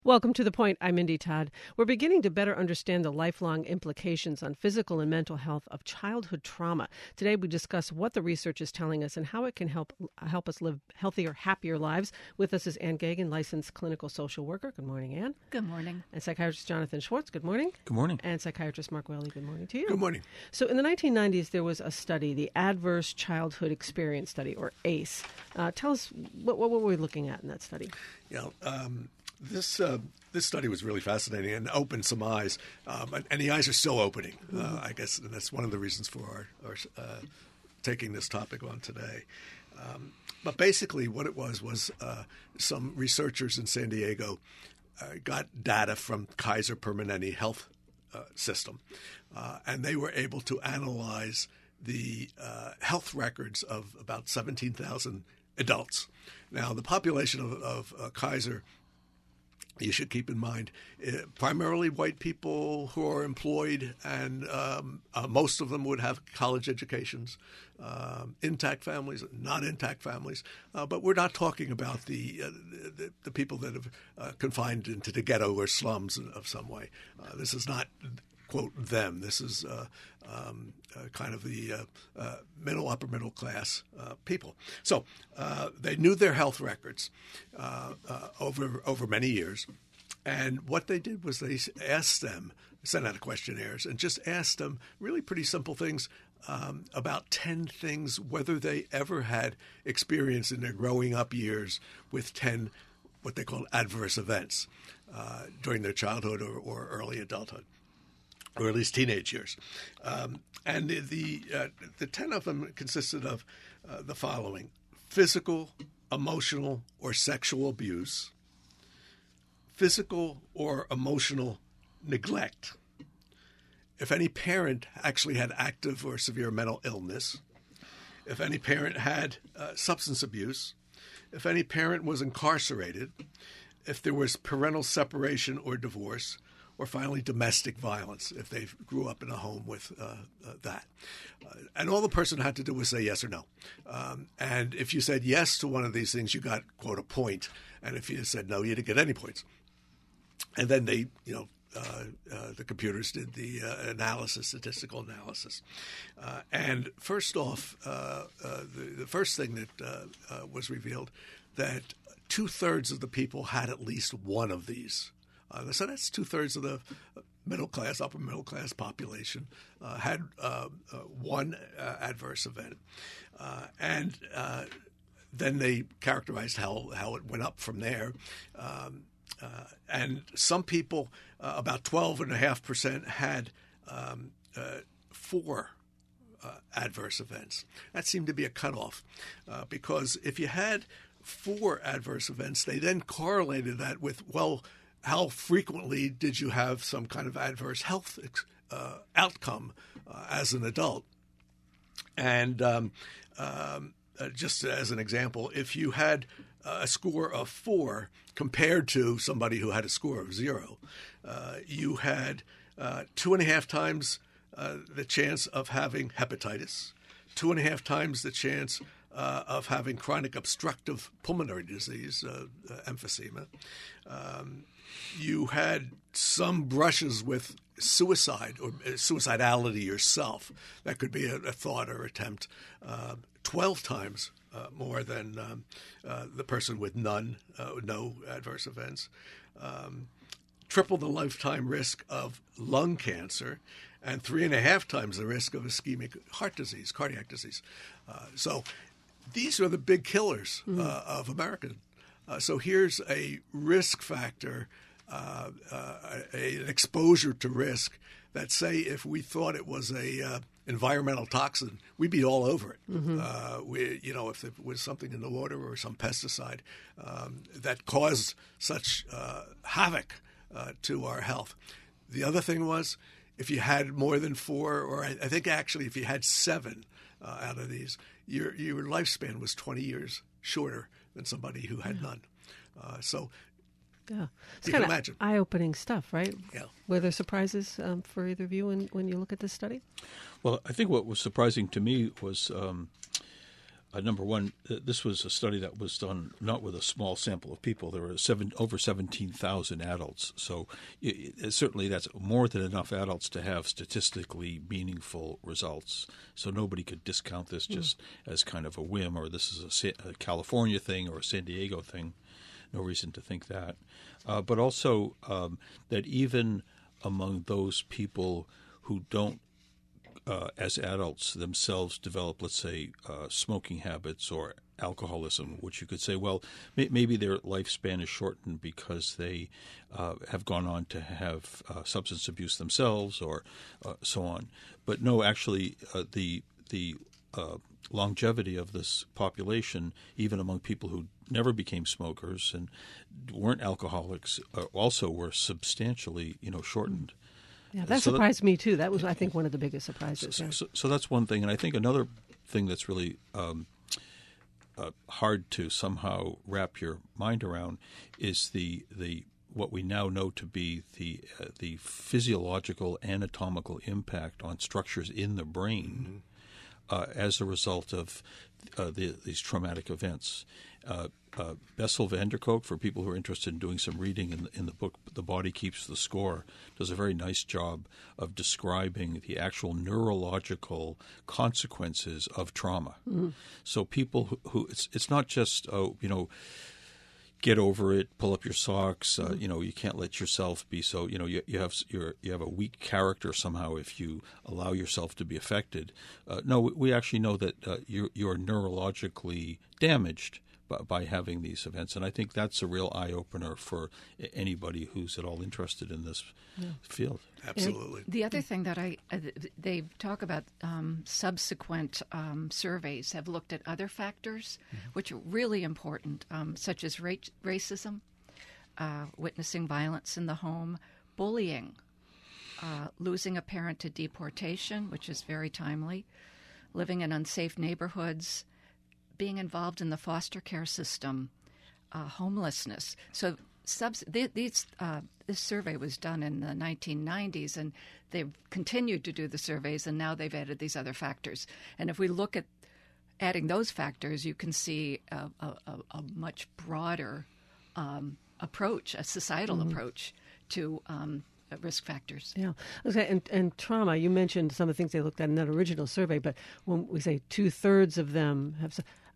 Welcome to The Point. I'm Mindy Todd. We're beginning to better understand the lifelong implications on physical and mental health of childhood trauma. Today we discuss what the research is telling us and how it can help us live healthier, happier lives. With us is Anne Geoghegan, licensed clinical social worker. Good morning, Anne. Good morning. And psychiatrist Jonathan Schwartz. Good morning. Good morning. And psychiatrist Mark Whaley. Good morning to you. Good morning. So in the 1990s, there was a study, the Adverse Childhood Experience Study, or ACE. Tell us, what were we looking at in that study? This study was really fascinating and opened some eyes, and the eyes are still opening. I guess, and that's one of the reasons for our taking this topic on today. But basically, what it was some researchers in San Diego got data from Kaiser Permanente Health System, and they were able to analyze the health records of about 17,000 adults. Now, the population of Kaiser, you should keep in mind, primarily white people who are employed, and most of them would have college educations, intact families, not intact families. But we're not talking about the people that have confined into the ghetto or slums of some way. This is not, quote, them. This is kind of the upper middle class people. So they knew their health records over many years, and what they did was they asked them, sent out questionnaires, and just asked them really pretty simple things about 10 things, whether they ever had experience in their growing up years with 10 what they call adverse events during their childhood or early adulthood, or at least teenage years. And the 10 of them consisted of the following: physical, emotional, or sexual abuse, physical or emotional neglect, if any parent actually had active or severe mental illness, if any parent had substance abuse, if any parent was incarcerated, if there was parental separation or divorce, or finally domestic violence, if they grew up in a home with that. And all the person had to do was say yes or no. And if you said yes to one of these things, you got, quote, a point. And if you said no, you didn't get any points. And then they, the computers did the statistical analysis. And first off, the first thing that was revealed, that 2/3 of the people had at least one of these. So that's 2/3 of the middle class, upper middle class population had one adverse event, and then they characterized how it went up from there. And some people, about 12.5%, had 4 adverse events. That seemed to be a cutoff, because if you had 4 adverse events, they then correlated that with, well, how frequently did you have some kind of adverse health outcome as an adult? And just as an example, if you had a score of 4 compared to somebody who had a score of 0, you had 2.5 times the chance of having hepatitis, 2.5 times the chance of having chronic obstructive pulmonary disease, emphysema. You had some brushes with suicide or suicidality yourself. That could be a thought or attempt. 12 times more than the person with no adverse events. Triple the lifetime risk of lung cancer, and 3.5 times the risk of ischemic heart disease, cardiac disease. So these are the big killers of America. So here's a risk factor, an exposure to risk that, say, if we thought it was a environmental toxin, we'd be all over it. If it was something in the water or some pesticide that caused such havoc to our health. The other thing was, if you had more than 4, or I think actually if you had 7 out of these, your lifespan was 20 years shorter than somebody who had none. Yeah, it's you kind can of imagine. Eye-opening stuff, right? Yeah. Were there surprises for either of you when you look at this study? Well, I think what was surprising to me was number one, this was a study that was done not with a small sample of people. There were over 17,000 adults. So certainly that's more than enough adults to have statistically meaningful results. So nobody could discount this just as kind of a whim, or this is a California thing or a San Diego thing. No reason to think that. But also that even among those people who don't, as adults themselves develop, let's say, smoking habits or alcoholism, which you could say, well, maybe their lifespan is shortened because they have gone on to have substance abuse themselves or so on. But no, actually, the longevity of this population, even among people who never became smokers and weren't alcoholics, also were substantially, shortened. Yeah, that surprised me too. That was, I think, one of the biggest surprises. So that's one thing, and I think another thing that's really hard to somehow wrap your mind around is the what we now know to be the physiological anatomical impact on structures in the brain as a result of these traumatic events. Bessel van der Kolk, for people who are interested in doing some reading in the book The Body Keeps the Score, does a very nice job of describing the actual neurological consequences of trauma. So people who it's not just, get over it, pull up your socks, you can't let yourself be so, you have a weak character somehow if you allow yourself to be affected. No, we actually know that you're neurologically damaged by having these events. And I think that's a real eye-opener for anybody who's at all interested in this field. Absolutely. The other thing that they talk about, subsequent surveys have looked at other factors which are really important, such as racism, witnessing violence in the home, bullying, losing a parent to deportation, which is very timely, living in unsafe neighborhoods, being involved in the foster care system, homelessness. So this survey was done in the 1990s, and they've continued to do the surveys, and now they've added these other factors. And if we look at adding those factors, you can see a much broader approach, a societal approach to risk factors. Yeah. Okay. And trauma, you mentioned some of the things they looked at in that original survey, but when we say 2/3 of them have...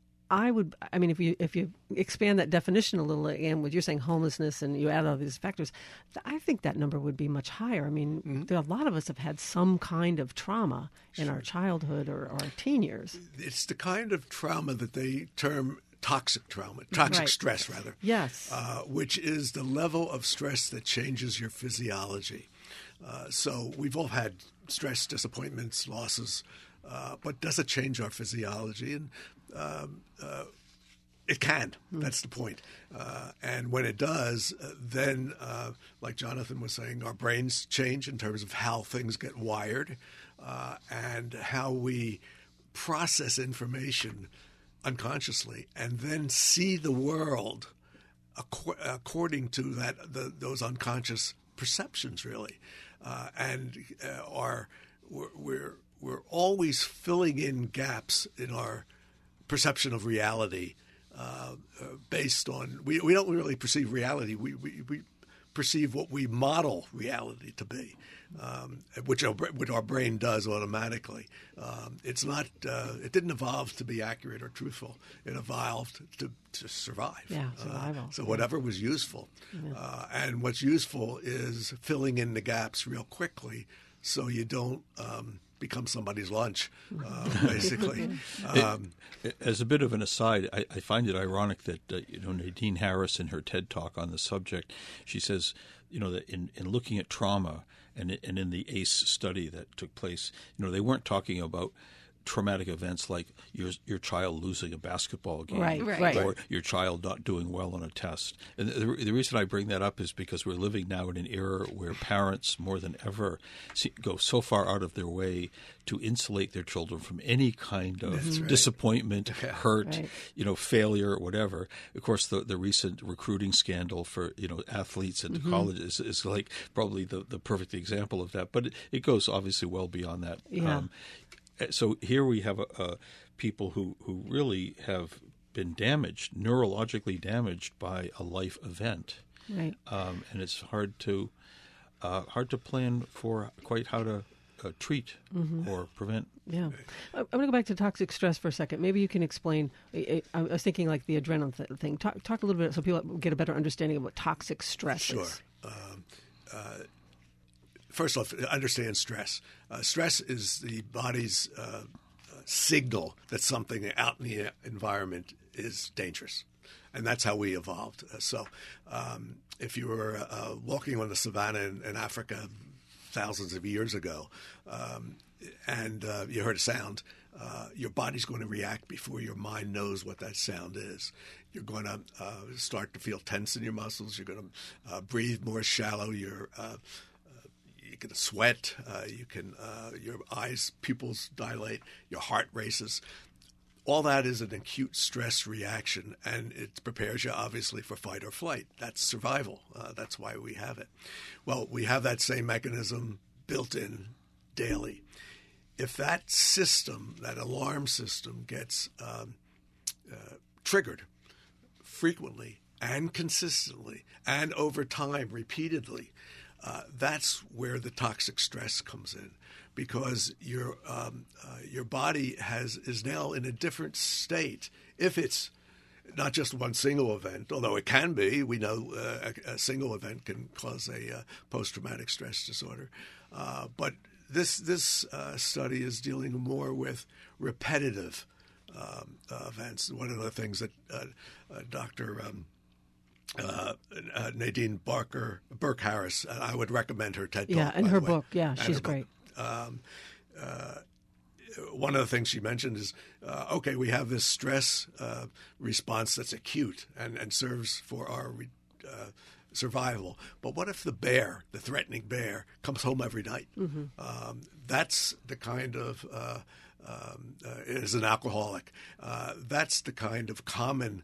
if you expand that definition a little again, with you're saying homelessness and you add all these factors, I think that number would be much higher. I mean, there are a lot of us have had some kind of trauma in our childhood or our teen years. It's the kind of trauma that they term toxic stress, rather. Yes. Which is the level of stress that changes your physiology. So we've all had stress, disappointments, losses, but does it change our physiology? And it can. That's the point. And when it does, then, like Jonathan was saying, our brains change in terms of how things get wired and how we process information unconsciously and then see the world according to those unconscious perceptions, really. We're always filling in gaps in our perception of reality based on we don't really perceive reality. We perceive what we model reality to be, which our brain does automatically. It's not. It didn't evolve to be accurate or truthful. It evolved to survive. Yeah, survival. So whatever was useful, and what's useful is filling in the gaps real quickly, so you don't become somebody's lunch, basically. As a bit of an aside, I find it ironic that Nadine Harris, in her TED Talk on the subject, she says, that in looking at trauma and in the ACE study that took place, they weren't talking about traumatic events like your child losing a basketball game, right. or your child not doing well on a test. And the reason I bring that up is because we're living now in an era where parents more than ever go so far out of their way to insulate their children from any kind of disappointment, hurt, failure, whatever. Of course, the recent recruiting scandal for athletes into college is like probably the perfect example of that. But it goes obviously well beyond that. Yeah. So here we have people who really have been damaged, neurologically damaged by a life event, right? And it's hard to plan for quite how to treat or prevent. Yeah. I'm going to go back to toxic stress for a second. Maybe you can explain. I was thinking like the adrenaline thing. Talk a little bit so people get a better understanding of what toxic stress is. Sure. First off, understand stress. Stress is the body's signal that something out in the environment is dangerous. And that's how we evolved. If you were walking on the savannah in Africa thousands of years ago and you heard a sound, your body's going to react before your mind knows what that sound is. You're going to start to feel tense in your muscles. You're going to breathe more shallow. You're going to sweat. Your eyes, pupils dilate. Your heart races. All that is an acute stress reaction, and it prepares you, obviously, for fight or flight. That's survival. That's why we have it. Well, we have that same mechanism built in daily. If that system, that alarm system, gets triggered frequently and consistently and over time, repeatedly, that's where the toxic stress comes in. Because your body is now in a different state. If it's not just one single event, although it can be, we know a single event can cause a post-traumatic stress disorder. But this study is dealing more with repetitive events. One of the things that Dr. Nadine Burke Harris, I would recommend her TED Talk. Yeah, and her book. Yeah, she's great. One of the things she mentioned is, okay, we have this stress response that's acute and serves for our survival. But what if the threatening bear, comes home every night? Mm-hmm. That's the kind of, is an alcoholic. That's the kind of common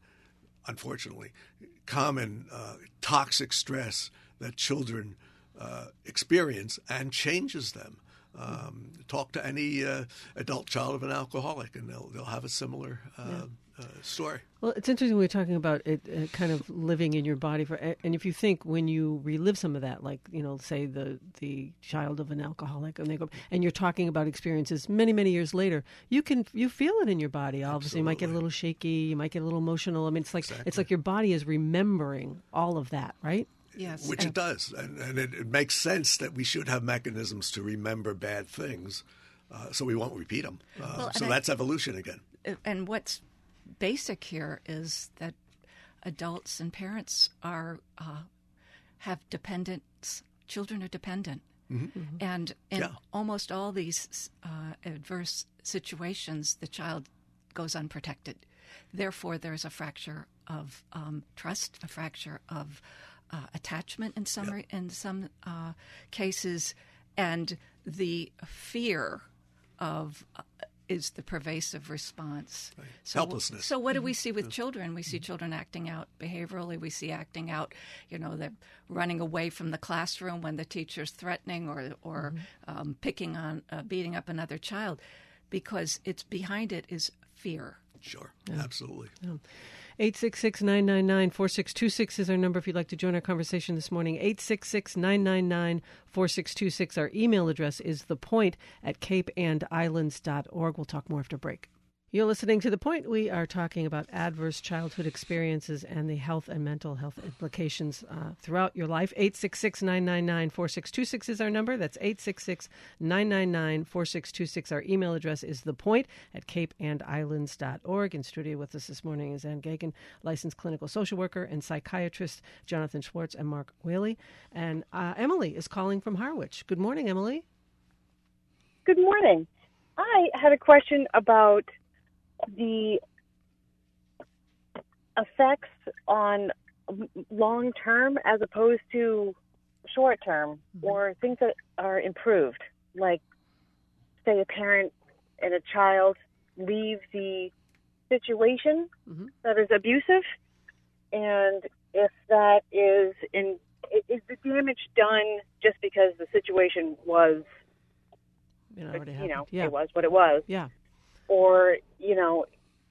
toxic stress that children experience and changes them. Talk to any adult child of an alcoholic, and they'll have a similar story. Well, it's interesting we're talking about it kind of living in your body and if you think when you relive some of that, like say the child of an alcoholic, and you're talking about experiences many years later, you feel it in your body. Obviously, you might get a little shaky, you might get a little emotional. I mean, it's like your body is remembering all of that, right? Yes. Which it does. And it makes sense that we should have mechanisms to remember bad things so we won't repeat them. That's evolution again. And what's basic here is that adults and parents have dependents. Children are dependent. Mm-hmm. And in almost all these adverse situations, the child goes unprotected. Therefore, there's a fracture of trust, a fracture of attachment in some cases, and the fear of is the pervasive response. Right. Helplessness. So what do we see with children? We see children acting out behaviorally. We see acting out, they're running away from the classroom when the teacher's threatening or picking on, beating up another child, because behind it is fear. Sure, absolutely. Yeah. 866-999-4626 is our number if you'd like to join our conversation this morning. 866-999-4626. Our email address is thepoint@capeandislands.org. We'll talk more after break. You're listening to The Point. We are talking about adverse childhood experiences and the health and mental health implications throughout your life. 866-999-4626 is our number. That's 866-999-4626. Our email address is thepoint@capeandislands.org. In studio with us this morning is Ann Geoghegan, licensed clinical social worker, and psychiatrist Jonathan Schwartz and Mark Whaley. And Emily is calling from Harwich. Good morning, Emily. Good morning. I had a question about the effects on long term as opposed to short term, or things that are improved, like say a parent and a child leave the situation that is abusive, and if that is the damage done just because the situation was It already you happened. know, Yeah. it was what it was. Yeah. Or, you know,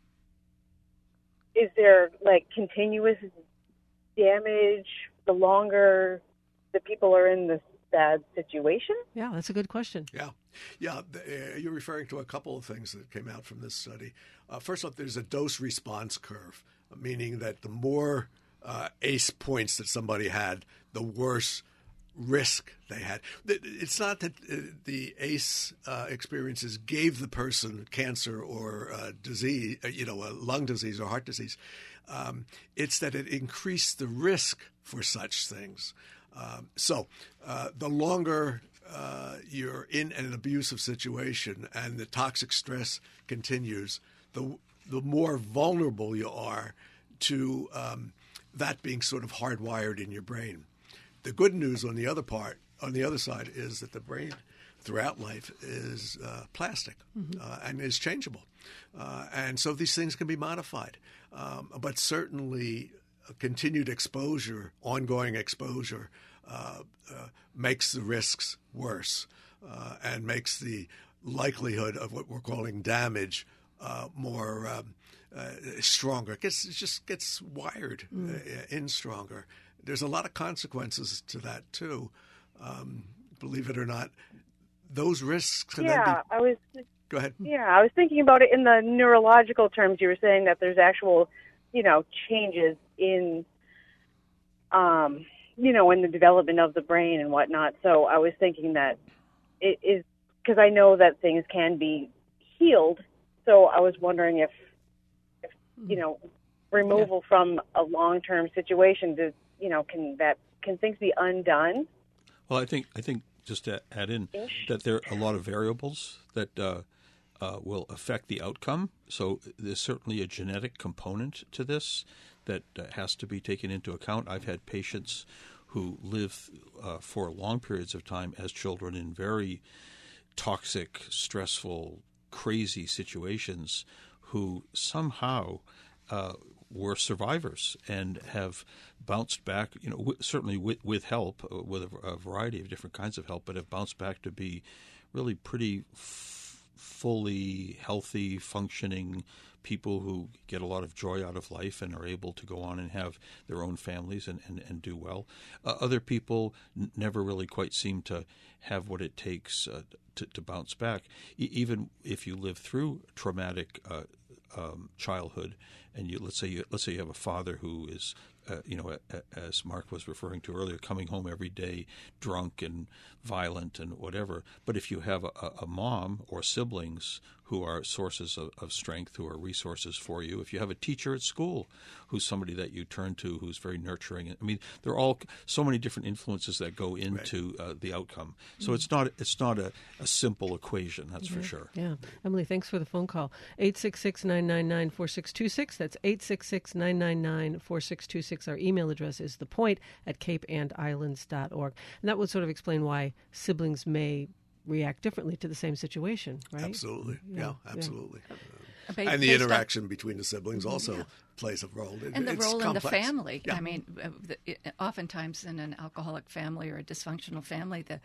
is there like continuous damage the longer the people are in this bad situation? Yeah, that's a good question. Yeah. You're referring to a couple of things that came out from this study. First off, there's a dose response curve, meaning that the more ACE points that somebody had, the worse risk they had. It's not that the ACE experiences gave the person cancer or disease, a lung disease or heart disease. It's that it increased the risk for such things. So the longer you're in an abusive situation and the toxic stress continues, the more vulnerable you are to that being sort of hardwired in your brain. The good news on the other side, is that the brain throughout life is plastic and is changeable. And so these things can be modified. But certainly continued exposure, ongoing exposure, makes the risks worse and makes the likelihood of what we're calling damage more stronger. It just gets wired in stronger. There's a lot of consequences to that too. Believe it or not, those risks can then be. Go ahead. Yeah, I was thinking about it in the neurological terms. You were saying that there's actual, changes in, in the development of the brain and whatnot. So I was thinking that it is, because I know that things can be healed. So I was wondering if removal from a long-term situation, can things be undone? Well, I think just to add in that there are a lot of variables that will affect the outcome. So there's certainly a genetic component to this that has to be taken into account. I've had patients who live for long periods of time as children in very toxic, stressful, crazy situations who somehow were survivors and have bounced back, certainly with help, with a variety of different kinds of help, but have bounced back to be really pretty fully healthy, functioning people who get a lot of joy out of life and are able to go on and have their own families and do well. Other people never really quite seem to have what it takes to bounce back. Even if you live through traumatic childhood, and let's say you have a father who is, as Mark was referring to earlier, coming home every day drunk and violent and whatever. But if you have a mom or siblings who are sources of strength, who are resources for you, if you have a teacher at school who's somebody that you turn to who's very nurturing, I mean, there are all so many different influences that go into the outcome. So it's not a simple equation, that's for sure. Yeah. Emily, thanks for the phone call. 866-999-4626. That's 866-999-4626. Our email address is thepoint@capeandislands.org. And that would sort of explain why siblings may react differently to the same situation, right? Absolutely. Yeah, absolutely. And the interaction between the siblings also plays a role. And the role complex. in the family. Yeah. I mean, oftentimes in an alcoholic family or a dysfunctional family, the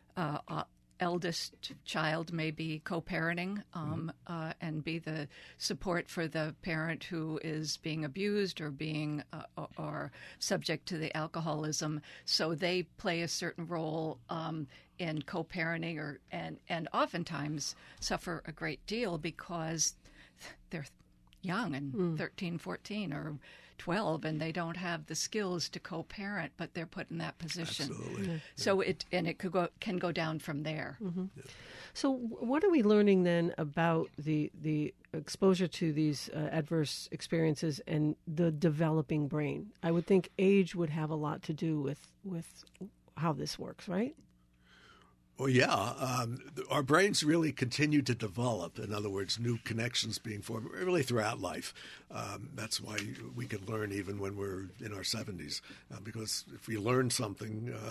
eldest child may be co-parenting and be the support for the parent who is being abused or being or subject to the alcoholism. So they play a certain role in co-parenting and oftentimes suffer a great deal because they're young and 13, 14 or 12, and they don't have the skills to co-parent, but they're put in that position. Absolutely. Yeah. So can go down from there. Mm-hmm. So what are we learning then about the exposure to these adverse experiences and the developing brain? I would think age would have a lot to do with how this works, right? Well, yeah. Our brains really continue to develop. In other words, new connections being formed really throughout life. That's why we can learn even when we're in our 70s. Because if we learn something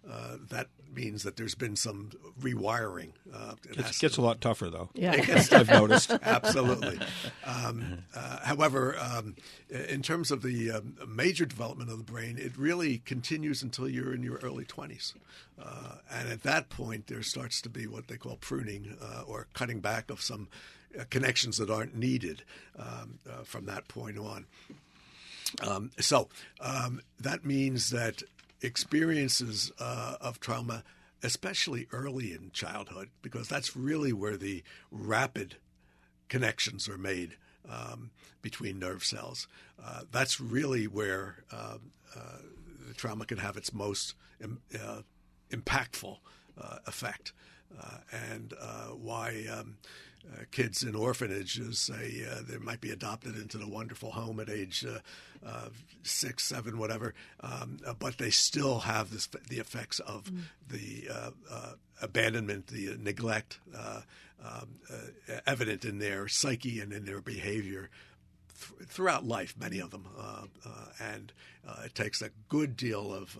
that means that there's been some rewiring. It gets a lot tougher, though. Yeah. I've noticed. Absolutely. However, in terms of the major development of the brain, it really continues until you're in your early 20s. And at that point, there starts to be what they call pruning or cutting back of some connections that aren't needed from that point on. So that means that experiences of trauma, especially early in childhood, because that's really where the rapid connections are made between nerve cells. That's really where the trauma can have its most impactful effect, and why kids in orphanages say they might be adopted into the wonderful home at age 6, 7, whatever, but they still have the effects of the abandonment, the neglect, evident in their psyche and in their behavior throughout life, many of them. And it takes a good deal of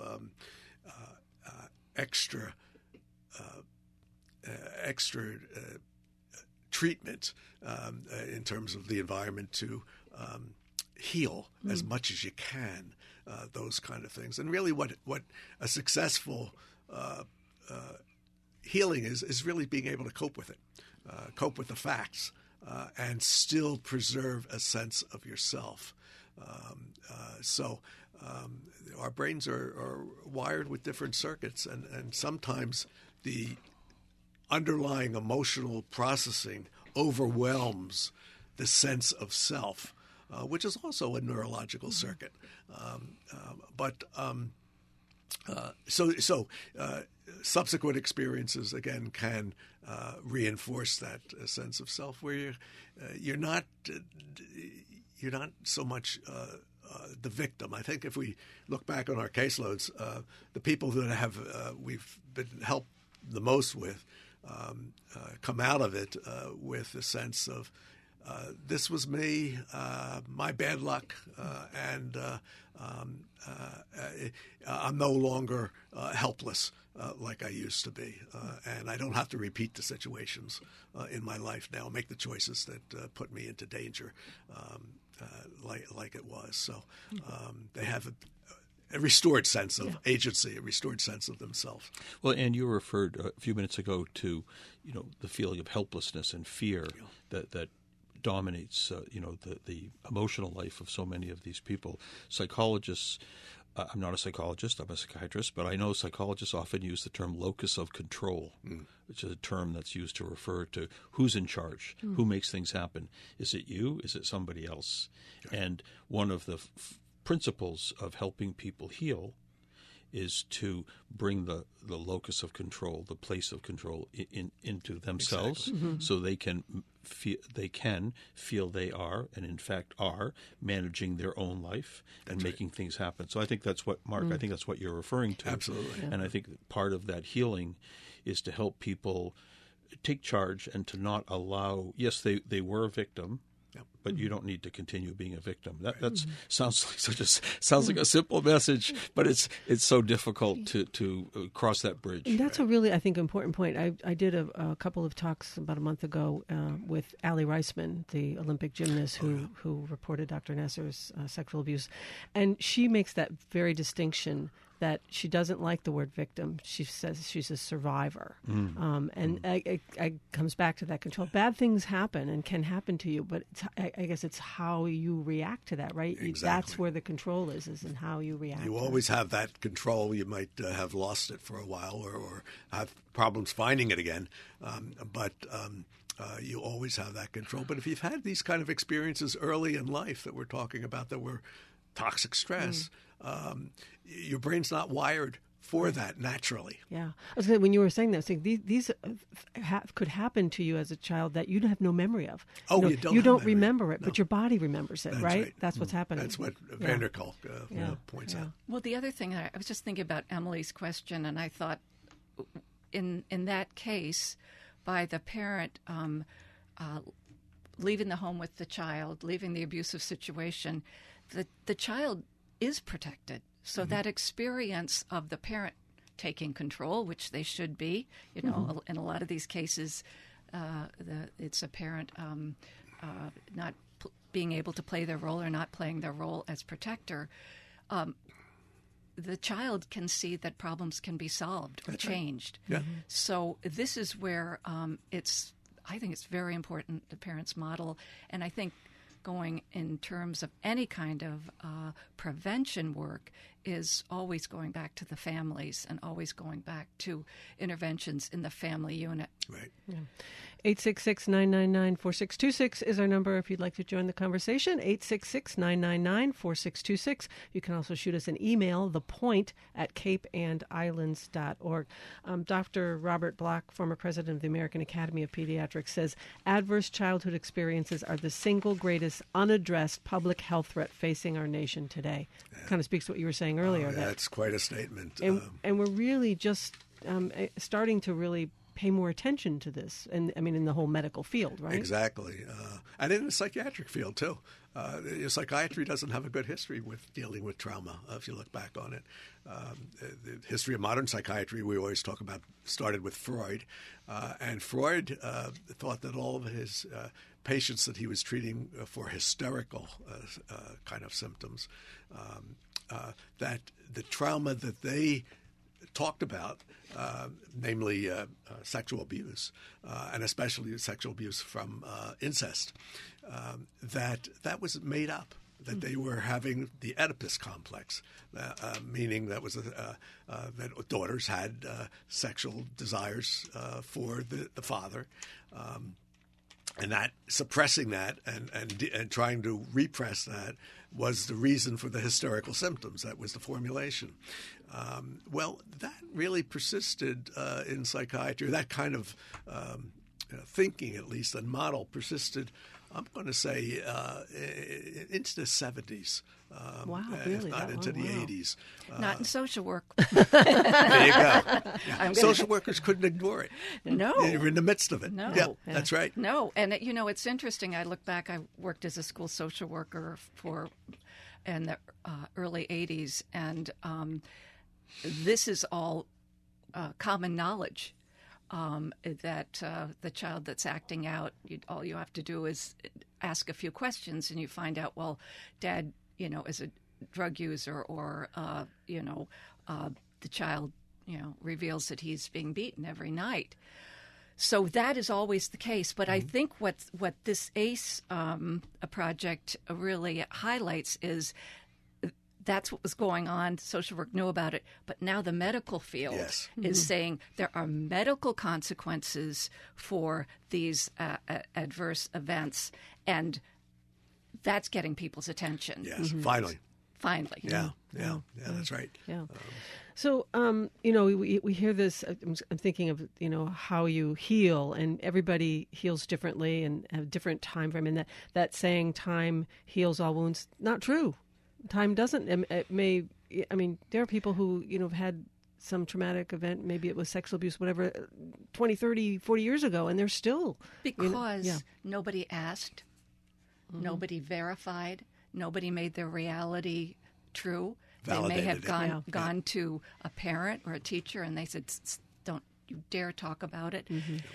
extra treatment in terms of the environment to heal as much as you can those kind of things. And really what a successful healing is really being able to cope with it, cope with the facts, and still preserve a sense of yourself. So our brains are wired with different circuits, and sometimes the underlying emotional processing overwhelms the sense of self, which is also a neurological circuit. So subsequent experiences again can reinforce that sense of self, where you're not so much the victim. I think if we look back on our caseloads, the people that we've been helped the most with come out of it with a sense of this was me, my bad luck, and I'm no longer helpless like I used to be, and I don't have to repeat the situations in my life now, make the choices that put me into danger like it was. So they have a restored sense of agency, a restored sense of themselves. Well, and you referred a few minutes ago to, the feeling of helplessness and fear that dominates, the emotional life of so many of these people. Psychologists, I'm not a psychologist, I'm a psychiatrist, but I know psychologists often use the term locus of control, which is a term that's used to refer to who's in charge, who makes things happen. Is it you? Is it somebody else? And one of the principles of helping people heal is to bring the locus of control, the place of control, into themselves, so they can feel they are, and in fact are, managing their own life and making things happen. So I think that's what, Mark, I think that's what you're referring to. Absolutely. And I think part of that healing is to help people take charge and to not allow, yes, they were a victim, but you don't need to continue being a victim. That sounds like a simple message, but it's so difficult to cross that bridge. And that's a really, I think, important point. I did a couple of talks about a month ago with Allie Reisman, the Olympic gymnast who reported Dr. Nasser's sexual abuse, and she makes that very distinction that she doesn't like the word victim. She says she's a survivor. And it comes back to that control. Bad things happen and can happen to you, but I guess it's how you react to that, right? Exactly. That's where the control is in how you react. You always have that control. You might have lost it for a while or have problems finding it again, but you always have that control. But if you've had these kind of experiences early in life that we're talking about that were toxic stress, your brain's not wired for that naturally. Yeah. I was gonna, when you were saying that, these could happen to you as a child that you have no memory of. Oh, you don't remember it, but your body remembers it, That's right? That's what's happening. That's what Van der Kolk points out. Well, the other thing, I was just thinking about Emily's question, and I thought in that case, by the parent leaving the home with the child, leaving the abusive situation, the child is protected. So that experience of the parent taking control, which they should be. You know, in a lot of these cases, it's a parent not being able to play their role or not playing their role as protector. The child can see that problems can be solved or changed. Yeah. So this is where I think it's very important the parents model, and I think going in terms of any kind of prevention work is always going back to the families and always going back to interventions in the family unit. Right. Yeah. 866-999-4626 is our number if you'd like to join the conversation. 866-999-4626. You can also shoot us an email, thepoint@capeandislands.org. Dr. Robert Block, former president of the American Academy of Pediatrics, says adverse childhood experiences are the single greatest unaddressed public health threat facing our nation today. Kind of speaks to what you were saying earlier. That's quite a statement. And we're really just starting to really pay more attention to this, and I mean in the whole medical field, right? Exactly, and in the psychiatric field too. Psychiatry doesn't have a good history with dealing with trauma. If you look back on it, the history of modern psychiatry we always talk about started with Freud, and Freud thought that all of his patients that he was treating for hysterical kind of symptoms, that the trauma that they talked about, namely sexual abuse, and especially sexual abuse from incest, that was made up. That they were having the Oedipus complex, meaning that was that daughters had sexual desires for the father, and that suppressing that and trying to repress that was the reason for the hysterical symptoms. That was the formulation. Well, that really persisted in psychiatry. That kind of thinking, at least, and model persisted, I'm going to say, into the 70s. Wow, if really? not into the 80s. Not in social work. There you go. Yeah. Social workers couldn't ignore it. No. They were in the midst of it. No. Yeah, that's right. No, and it's interesting. I look back. I worked as a school social worker in the early 80s, and this is all common knowledge. That the child that's acting out, all you have to do is ask a few questions, and you find out, well, Dad, is a drug user, or the child, reveals that he's being beaten every night. So that is always the case. But I think what this ACE project really highlights is that's what was going on. Social work knew about it. But now the medical field is saying there are medical consequences for these adverse events. And that's getting people's attention. Yes, finally. Finally. Yeah, that's right. Yeah. So, we hear this. I'm thinking of, how you heal, and everybody heals differently and have a different time frame. And that saying, time heals all wounds, not true. Time doesn't. It may. I mean, there are people who have had some traumatic event. Maybe it was sexual abuse, whatever, 20, 30, 40 years ago, and they're still because nobody asked, nobody verified, nobody made their reality true. Validated. They may have gone to a parent or a teacher, and they said, "Don't you dare talk about it."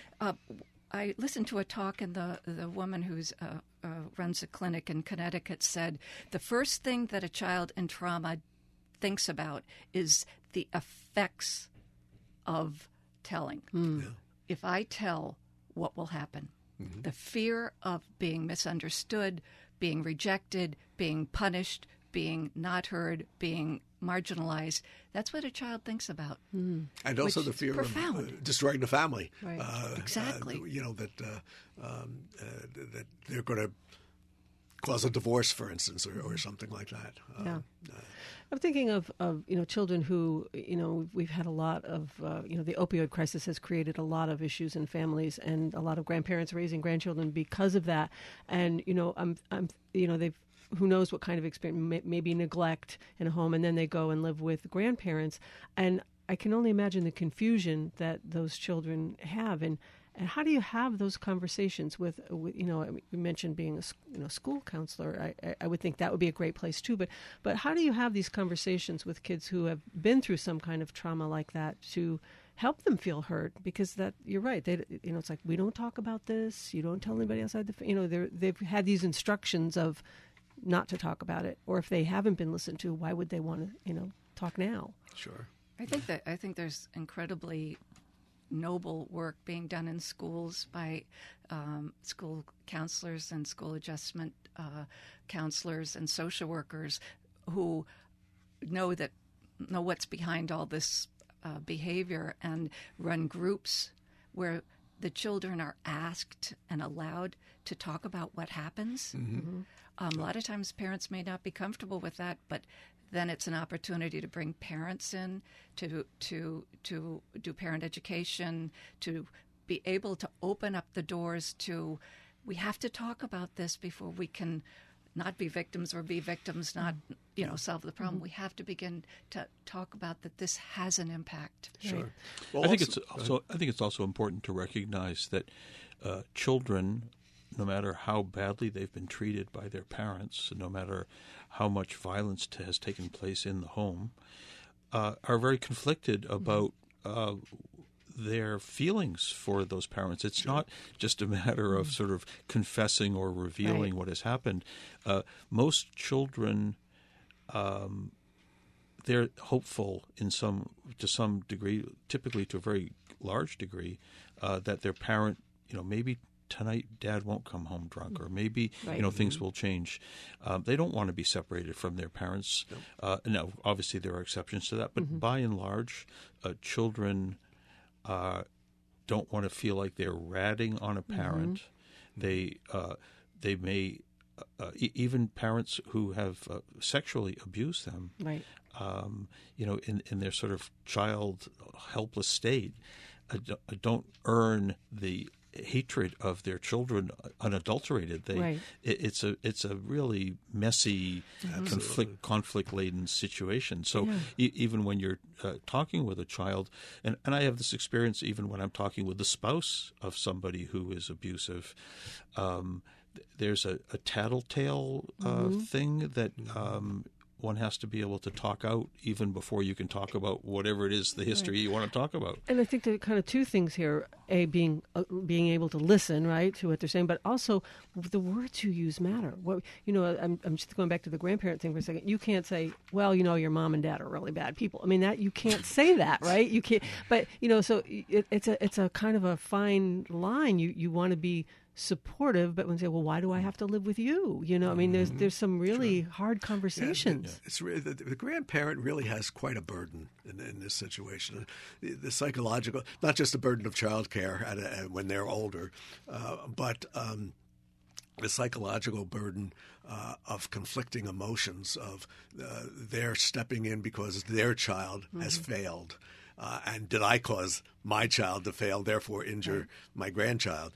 I listened to a talk, and the woman who's runs a clinic in Connecticut said the first thing that a child in trauma thinks about is the effects of telling. If I tell, what will happen? The fear of being misunderstood, being rejected, being punished, being not heard, being marginalized. That's what a child thinks about. And also the fear of destroying the family. Right. Exactly. That they're going to cause a divorce, for instance, or something like that. I'm thinking of children who, we've had a lot of, the opioid crisis has created a lot of issues in families, and a lot of grandparents raising grandchildren because of that. And, they've, who knows what kind of experience, maybe neglect in a home, and then they go and live with grandparents. And I can only imagine the confusion that those children have. And And how do you have those conversations with you mentioned being a school counselor. I would think that would be a great place too. But how do you have these conversations with kids who have been through some kind of trauma like that to help them feel heard? Because that you're right. It's like, we don't talk about this. You don't tell anybody outside they've had these instructions of not to talk about it, or if they haven't been listened to, why would they want to talk now? Sure. I think there's incredibly noble work being done in schools by school counselors and school adjustment counselors and social workers who know what's behind all this behavior and run groups where the children are asked and allowed to talk about what happens. Mm-hmm. A lot of times parents may not be comfortable with that, but then it's an opportunity to bring parents in to do parent education, to be able to open up the doors to, we have to talk about this before we can not be victims or be victims, not solve the problem. We have to begin to talk about that this has an impact. Sure. Right. Well, I think it's also important to recognize that children, no matter how badly they've been treated by their parents, no matter how much violence has taken place in the home, are very conflicted about their feelings for those parents. It's not just a matter of sort of confessing or revealing what has happened. Most children, they're hopeful to some degree, typically to a very large degree, that their parent, maybe tonight Dad won't come home drunk, or maybe things will change. They don't want to be separated from their parents. Now, obviously there are exceptions to that, but by and large, children don't want to feel like they're ratting on a parent. They may even parents who have sexually abused them, in their sort of child helpless state, don't earn the hatred of their children unadulterated. It's a really messy, conflict-laden situation. So even when you're talking with a child, and I have this experience even when I'm talking with the spouse of somebody who is abusive, there's a tattletale thing that one has to be able to talk out even before you can talk about whatever it is, the history you want to talk about. And I think there are kind of two things here: being able to listen, right, to what they're saying, but also the words you use matter. I'm just going back to the grandparent thing for a second. You can't say, well, your mom and dad are really bad people. I mean, that you can't say that, right? You can't. But so it's a kind of a fine line. You want to be supportive, but when they say, well, why do I have to live with you? I mean, there's some really hard conversations. It's really, the grandparent really has quite a burden in this situation. The psychological, not just the burden of childcare when they're older, but the psychological burden of conflicting emotions, of their stepping in because their child has failed. And did I cause my child to fail, therefore injure my grandchild?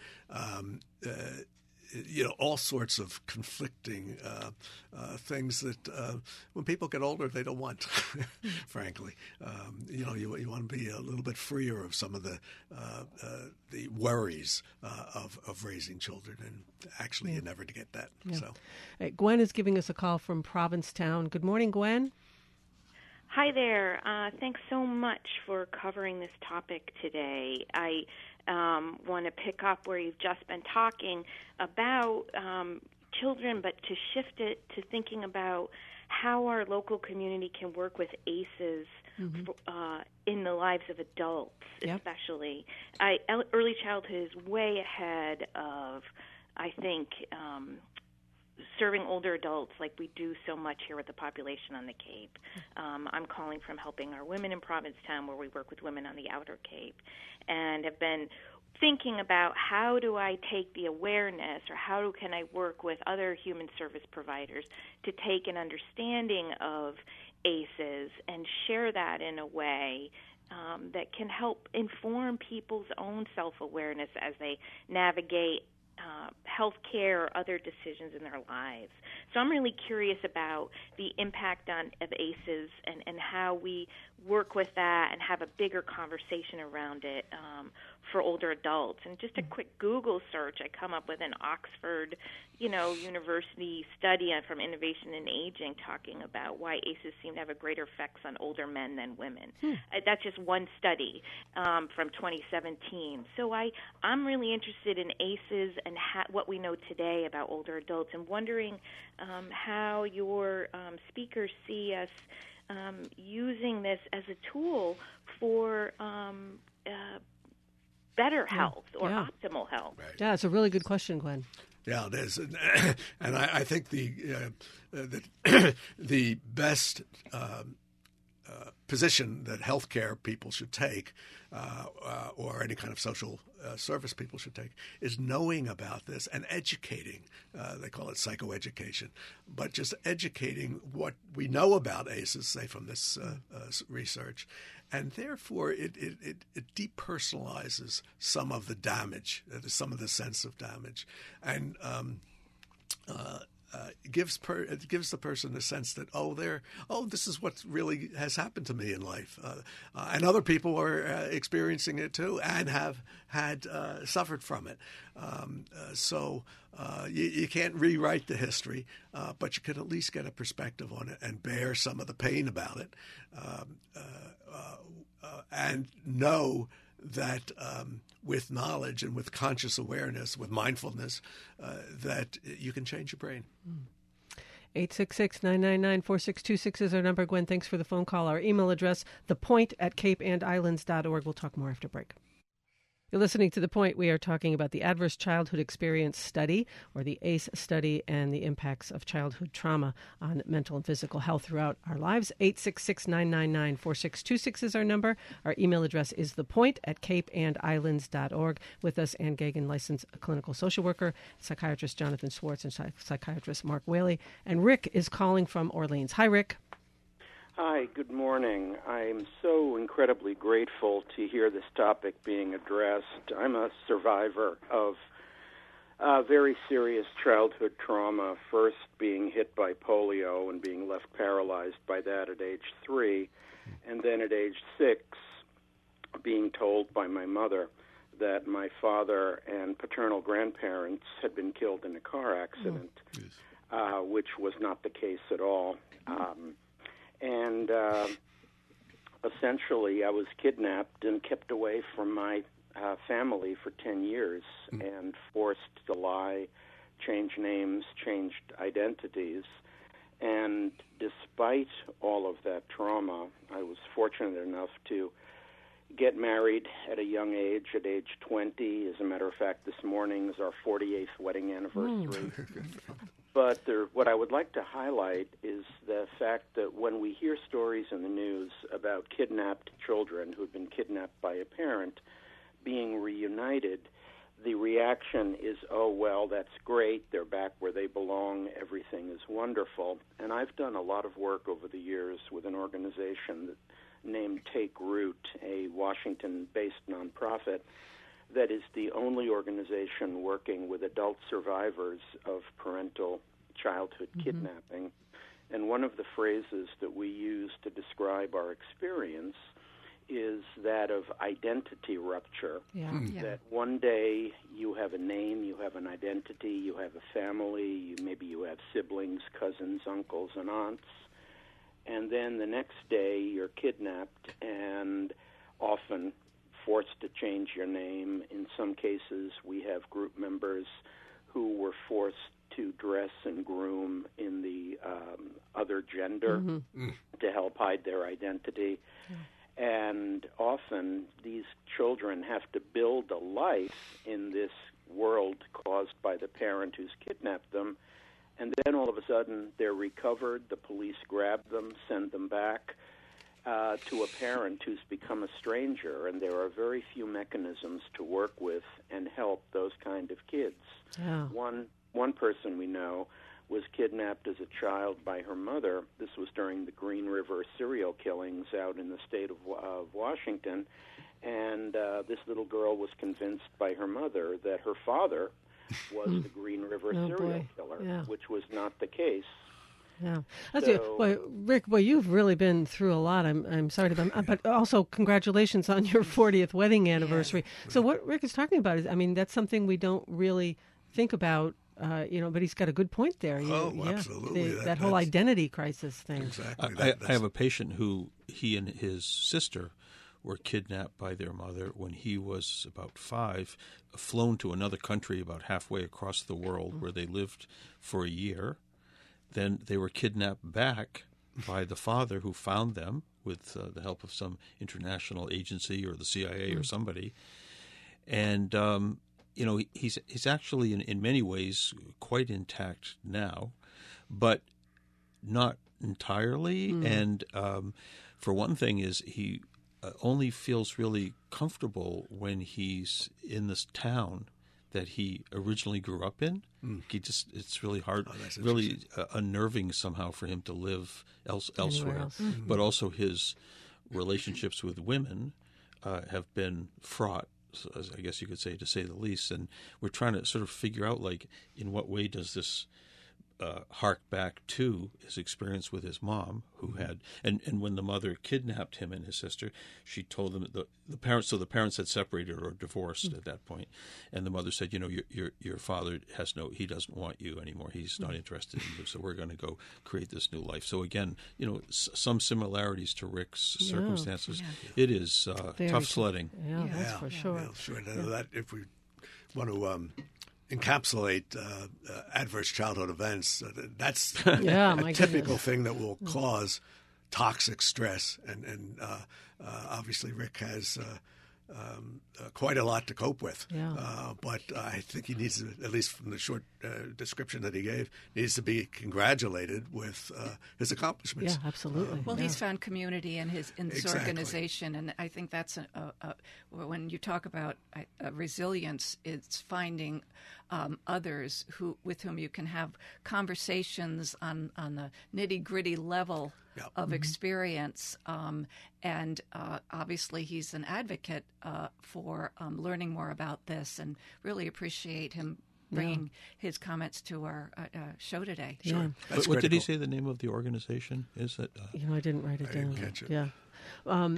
All sorts of conflicting things that when people get older, they don't want, frankly. You want to be a little bit freer of some of the worries of raising children, and actually you never get that. Yeah. So, Gwen is giving us a call from Provincetown. Good morning, Gwen. Hi there. Thanks so much for covering this topic today. I want to pick up where you've just been talking about children, but to shift it to thinking about how our local community can work with ACEs in the lives of adults, especially. Early childhood is way ahead of, I think, serving older adults like we do so much here with the population on the Cape. I'm calling from Helping Our Women in Provincetown, where we work with women on the Outer Cape, and have been thinking about how do I take the awareness, or how can I work with other human service providers to take an understanding of ACEs and share that in a way that can help inform people's own self-awareness as they navigate healthcare or other decisions in their lives. So I'm really curious about the impact of ACEs and how we work with that and have a bigger conversation around it for older adults. And just a quick Google search, I come up with an Oxford, university study from Innovation in Aging talking about why ACEs seem to have a greater effects on older men than women. That's just one study from 2017. So I'm really interested in ACEs and what we know today about older adults, and wondering how your speakers see us using this as a tool for better health or optimal health. Right. Yeah, it's a really good question, Gwen. Yeah, it is, and I think the best position that healthcare people should take, or any kind of social service people should take, is knowing about this and educating. They call it psychoeducation, but just educating what we know about ACEs, say from this research, and therefore it depersonalizes some of the damage, some of the sense of damage, and it gives the person the sense that this is what really has happened to me in life, and other people are experiencing it too and have had suffered from it. So you can't rewrite the history, but you can at least get a perspective on it and bear some of the pain about it, and know that with knowledge and with conscious awareness, with mindfulness, that you can change your brain. 866-999-4626 is our number. Gwen, thanks for the phone call. Our email address, thepoint@capeandislands.org. We'll talk more after break. You're listening to The Point. We are talking about the Adverse Childhood Experience Study, or the ACE study, and the impacts of childhood trauma on mental and physical health throughout our lives. 866-999-4626 is our number. Our email address is thepoint@capeandislands.org. With us, Ann Geoghegan, licensed clinical social worker, psychiatrist Jonathan Schwartz, and psychiatrist Mark Whaley. And Rick is calling from Orleans. Hi, Rick. Hi, good morning. I'm so incredibly grateful to hear this topic being addressed. I'm a survivor of very serious childhood trauma, first being hit by polio and being left paralyzed by that at age 3, and then at age 6 being told by my mother that my father and paternal grandparents had been killed in a car accident, which was not the case at all. And essentially, I was kidnapped and kept away from my family for 10 years and forced to lie, change names, changed identities. And despite all of that trauma, I was fortunate enough to get married at a young age, at age 20. As a matter of fact, this morning is our 48th wedding anniversary. But what I would like to highlight is the fact that when we hear stories in the news about kidnapped children who have been kidnapped by a parent being reunited, the reaction is, oh, well, that's great. They're back where they belong. Everything is wonderful. And I've done a lot of work over the years with an organization named Take Root, a Washington-based nonprofit that is the only organization working with adult survivors of parental childhood kidnapping. And one of the phrases that we use to describe our experience is that of identity rupture. That one day you have a name, you have an identity, you have a family, maybe you have siblings, cousins, uncles, and aunts, and then the next day you're kidnapped and often forced to change your name. In some cases, we have group members who were forced to dress and groom in the other gender to help hide their identity. And often these children have to build a life in this world caused by the parent who's kidnapped them. And then all of a sudden they're recovered, the police grab them, send them back to a parent who's become a stranger, and there are very few mechanisms to work with and help those kind of kids. One person we know was kidnapped as a child by her mother. This was during the Green River serial killings out in the state of Washington, and this little girl was convinced by her mother that her father was the Green River serial killer, which was not the case. Yeah, that's it. Well, Rick, you've really been through a lot. I'm sorry to, but also congratulations on your 40th wedding anniversary. Yeah. So what Rick is talking about is, I mean, that's something we don't really think about. But he's got a good point there. Absolutely. That whole identity crisis thing. Exactly. I have a patient who he and his sister were kidnapped by their mother when he was about 5, flown to another country about halfway across the world where they lived for a year. Then they were kidnapped back by the father who found them with the help of some international agency or the CIA or somebody. And, he's actually in many ways quite intact now, but not entirely. And for one thing is he only feels really comfortable when he's in this town that he originally grew up in. It's really hard, really unnerving somehow for him to live elsewhere. But also his relationships with women have been fraught, I guess you could say, to say the least. And we're trying to sort of figure out, like, in what way does this hark back to his experience with his mom, who had, and when the mother kidnapped him and his sister, she told them that the parents had separated or divorced at that point, and the mother said, your father he doesn't want you anymore. He's not interested in you. So we're going to go create this new life. So again, some similarities to Rick's circumstances. Yeah. It is tough sledding. Yeah, that's for sure. Yeah, sure. That if we want to encapsulate adverse childhood events, that's a typical thing that will cause toxic stress. And obviously Rick has quite a lot to cope with. Yeah. But I think he needs to, at least from the short description that he gave, needs to be congratulated with his accomplishments. Yeah, absolutely. Well, he's found community in this organization, and I think that's when you talk about resilience, it's finding others with whom you can have conversations on the nitty-gritty level of experience. And obviously he's an advocate for learning more about this, and really appreciate him bringing his comments to our show today. Sure. Yeah. What did he say the name of the organization is? I didn't write it down. Didn't catch it. Yeah.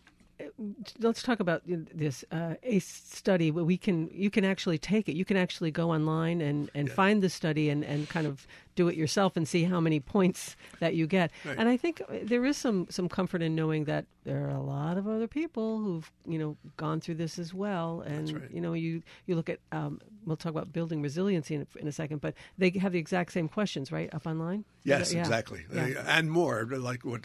Let's talk about this ACE study. You can actually take it. You can actually go online and find the study and kind of do it yourself and see how many points that you get. Right. And I think there is some comfort in knowing that there are a lot of other people who've gone through this as well. And That's right. you look at we'll talk about building resiliency in a second, but they have the exact same questions, right, up online? Yes, exactly, and more like what.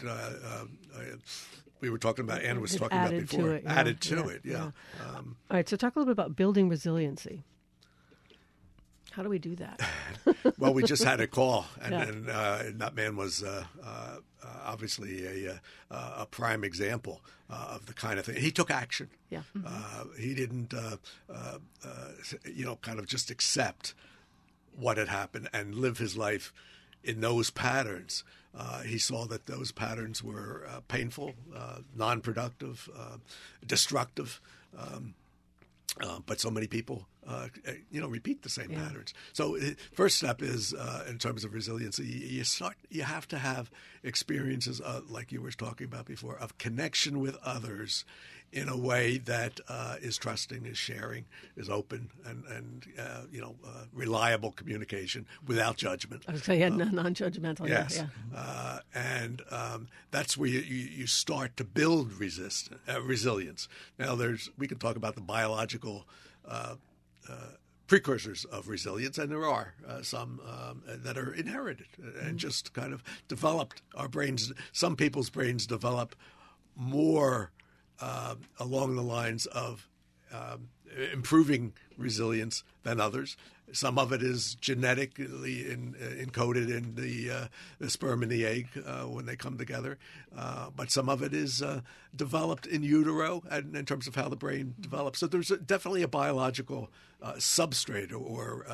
We were talking about, Anna was talking about before. Added to it. All right, so talk a little bit about building resiliency. How do we do that? Well, we just had a call, and that man was obviously a prime example of the kind of thing. He took action. Yeah. He didn't, kind of just accept what had happened and live his life in those patterns. He saw that those patterns were painful, non-productive, destructive, but so many people, repeat the same patterns. So, first step is in terms of resiliency, you have to have experiences like you were talking about before, of connection with others in a way that is trusting, is sharing, is open, and reliable communication without judgment. So non-judgmental. Yes, and that's where you start to build resilience. Now, we can talk about the biological precursors of resilience, and there are some that are inherited and just kind of developed. Our brains, some people's brains develop more along the lines of improving resilience than others. Some of it is genetically encoded in the sperm and the egg when they come together, but some of it is developed in utero and in terms of how the brain develops. So there's definitely a biological substrate or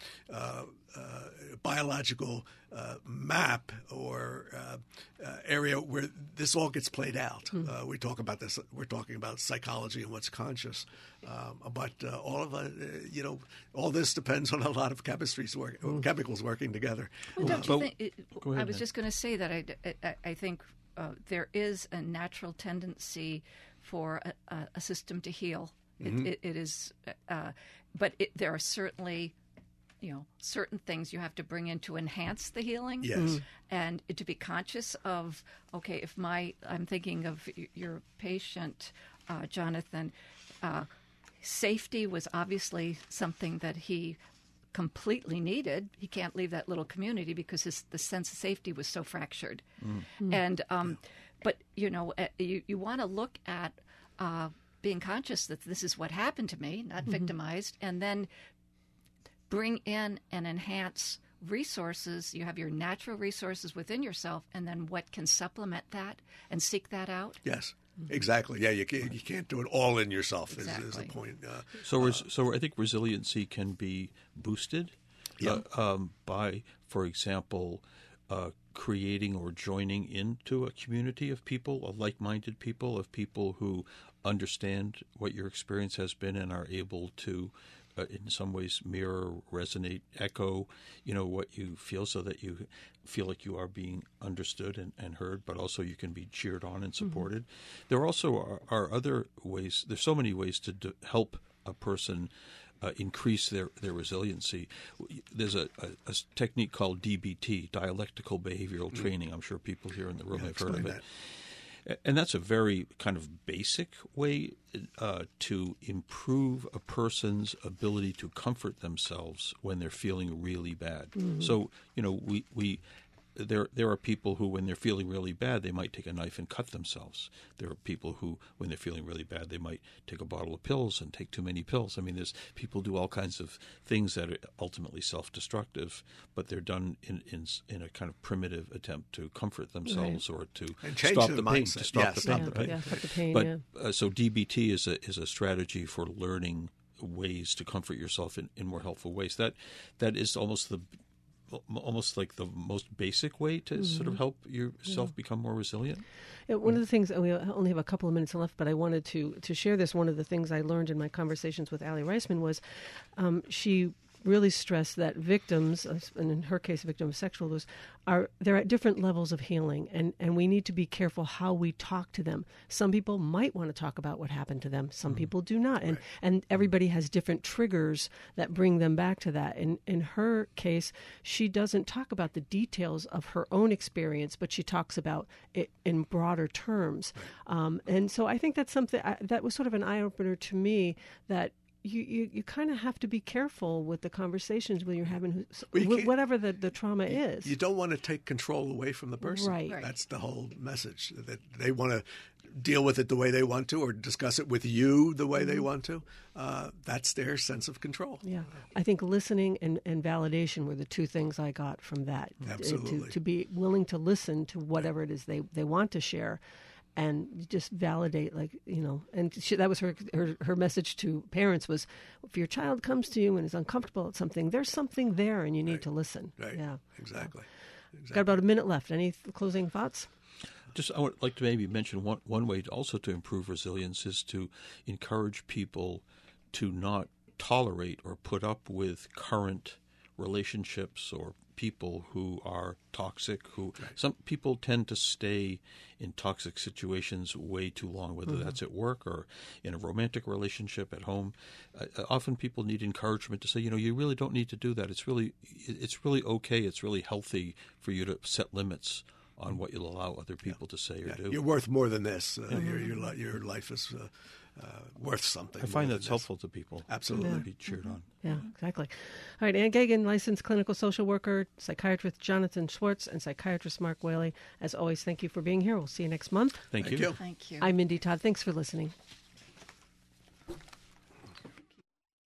biological map or area where this all gets played out. We talk about this. We're talking about psychology and what's conscious, but all of all this depends on a lot of chemicals working together. Well, don't you think? Go ahead, I was Nan. just going to say that I think there is a natural tendency for a system to heal. It is, but there are certainly, certain things you have to bring in to enhance the healing. Yes. And to be conscious of, okay, if I'm thinking of your patient, Jonathan, safety was obviously something that he completely needed. He can't leave that little community because the sense of safety was so fractured. And, but, you want to look at being conscious that this is what happened to me, not victimized, and then bring in and enhance resources. You have your natural resources within yourself, and then what can supplement that and seek that out. Yes, exactly. Yeah, you can't do it all in yourself. Exactly. Is the point. So I think resiliency can be boosted by, for example, creating or joining into a community of people, of like-minded people, of people who understand what your experience has been and are able to, in some ways, mirror, resonate, echo, what you feel, so that you feel like you are being understood and heard, but also you can be cheered on and supported. There also are other ways. There's so many ways to help a person increase their resiliency. There's a technique called DBT, dialectical behavioral training. I'm sure people here in the room have heard of it. And that's a very kind of basic way to improve a person's ability to comfort themselves when they're feeling really bad. So, there are people who, when they're feeling really bad, they might take a knife and cut themselves. There are people who, when they're feeling really bad, they might take a bottle of pills and take too many pills. I mean, there's people do all kinds of things that are ultimately self-destructive, but they're done in a kind of primitive attempt to comfort themselves or to stop the pain. To stop the pain. Yeah, stop the pain. But so DBT is a strategy for learning ways to comfort yourself in more helpful ways. That is almost like the most basic way to sort of help yourself become more resilient. Yeah, one of the things, we only have a couple of minutes left, but I wanted to share this. One of the things I learned in my conversations with Allie Reisman was she really stressed that victims, and in her case, victims of sexual abuse, they're at different levels of healing, and we need to be careful how we talk to them. Some people might want to talk about what happened to them. Some people do not, and everybody has different triggers that bring them back to that. In her case, she doesn't talk about the details of her own experience, but she talks about it in broader terms. And so I think that's something that was sort of an eye-opener to me, that you kind of have to be careful with the conversations when you're having whatever the trauma is. You don't want to take control away from the person. Right. That's the whole message, that they want to deal with it the way they want to or discuss it with you the way they want to. That's their sense of control. Yeah. I think listening and validation were the two things I got from that. Absolutely. To be willing to listen to whatever it is they want to share. And just validate, and that was her message to parents was, if your child comes to you and is uncomfortable at something, there's something there and you need to listen. Right. Yeah. Exactly. Got about a minute left. Any closing thoughts? I would like to maybe mention one way also to improve resilience is to encourage people to not tolerate or put up with current relationships or people who are toxic. Some people tend to stay in toxic situations way too long, whether that's at work or in a romantic relationship at home. Often people need encouragement to say, you really don't need to do that. It's really okay. It's really healthy for you to set limits on what you'll allow other people to say or do. You're worth more than this. Your life is worth something. I find that's helpful to people. Absolutely. To be cheered on. Yeah, exactly. All right, Ann Geoghegan, licensed clinical social worker, psychiatrist Jonathan Schwartz, and psychiatrist Mark Whaley. As always, thank you for being here. We'll see you next month. Thank you. Thank you. I'm Mindy Todd. Thanks for listening.